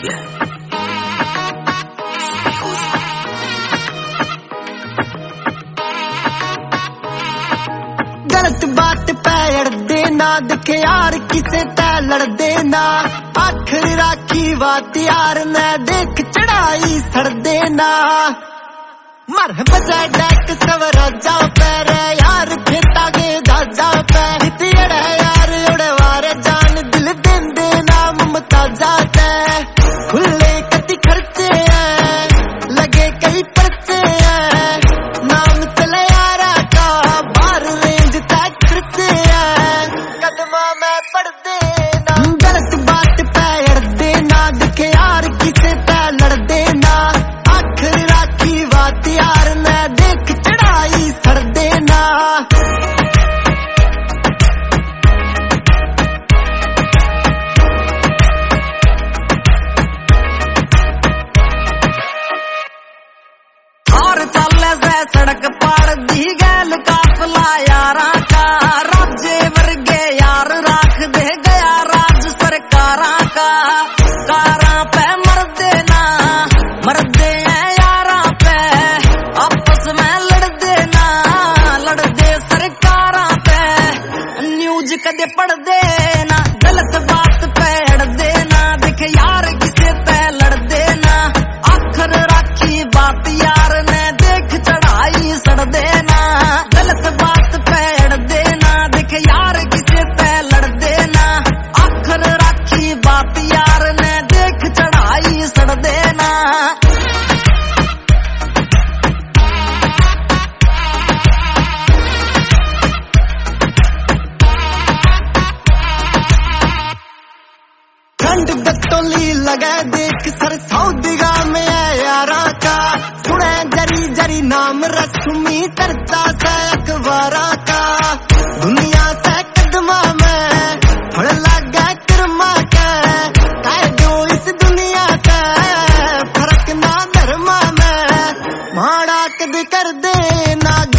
गलत बात पे अड़दे ना, दिखे यार किसे ते लड़दे ना। आखिर राखी बात यार ने देख चढ़ाई सड़दे ना। मर बजाय डैक सवरा जा पैरे यार खेता के दाजा पे। हितियड़ है यार उड़े वारे जान दिल देंदे ना ममता जाते। खुले कति खर्चे हैं लगे कई पर्चे हैं। नाम चले यारा का बार रेंज तय करते हैं। कदमा में पड़दे ना, गलत बात पे अड़दे ना। दिखे यार किसे ते लड़दे ना। आखिर राखी बात यार ने देख चढ़ाई सड़दे ना। और चले से सड़क पार दी गैल काफला यारा का। राज्य वर्गे यार राख दे गया राज सरकारा का। कारा पे मरदे ना, मरदे हैं यारा पे। आपस में लड़दे ना, लड़दे सरकारा पे। न्यूज कदे पढ़दे ना, गलत बात पे अड़दे ना। दिखे यार किसे पे लड़दे ना। आखिर राखी बात यार ने देख चढ़ाई सड़दे ना। गलत बात पे अड़दे ना, दिखे यार किसे पे लड़दे ना। आखिर राखी बात यार ने देख चढ़ाई सड़दे ना। ठंड गत्तोली लगे देख सर सऊदिगा में है यारा का। सुने जरी जरी नाम रस्मी चर्चा से अखबारा का। दुनिया से कदमा में फड़ लगे कर्मा के। कह दो इस दुनिया का फर्क ना धर्मा में। माड़ा कद कर दे ना